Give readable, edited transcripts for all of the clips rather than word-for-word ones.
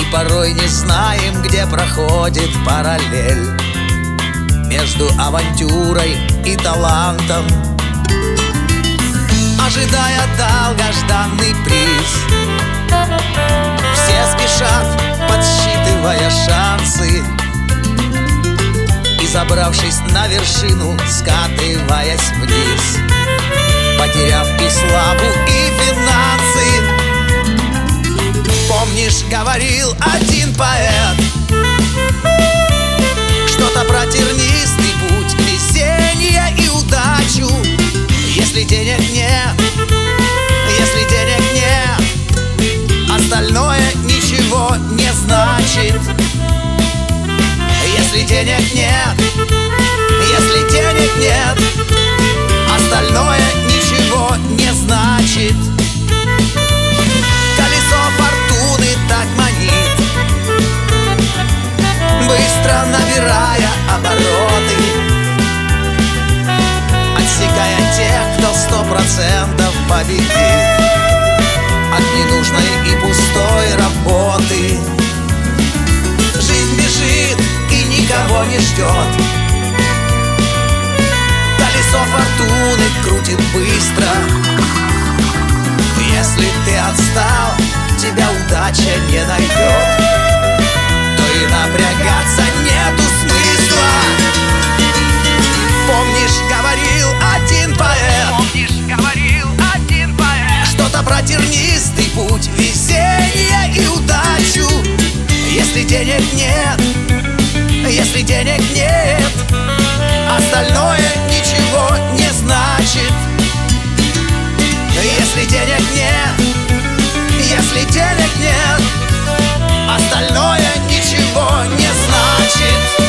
порой не знаем, где проходит параллель между авантюрой и талантом, ожидая долгожданный приз. Все спешат, подсчитывая шансы, и, забравшись на вершину, скатываясь вниз, потеряв и славу, и финансы. Помнишь, говорил один поэт что-то про тернистый путь, везение и удачу. Если денег нет, если денег нет, остальное ничего не значит. Если денег нет, если денег нет, остальное ничего не значит. Колесо фортуны так манит, быстро набирая обороты, отсекая тех, кто 100% победит от ненужной и пустой работы. Жизнь бежит и никого не ждет, колесо фортуны крутит быстро. Если ты отстал, тебя удача не найдет, то и напрягаться нету смысла. Помнишь, говорил один поэт, что-то про тернистый путь, везение и удачу. Если денег нет, если денег нет, остальное ничего не значит. Если денег нет, если денег нет, остальное ничего не значит.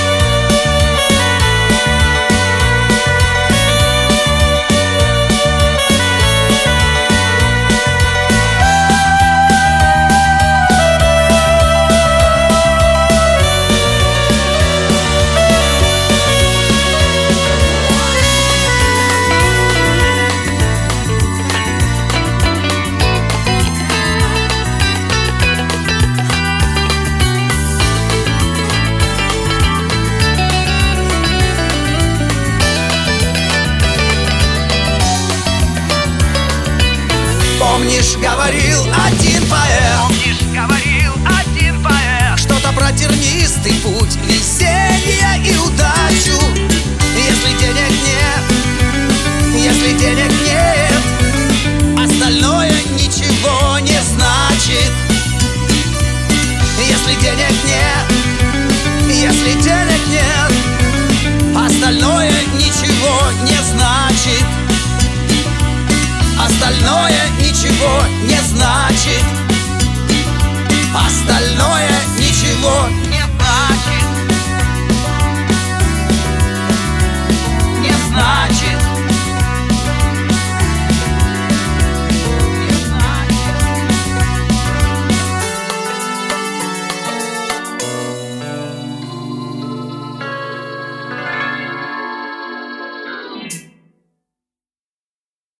Помнишь, говорил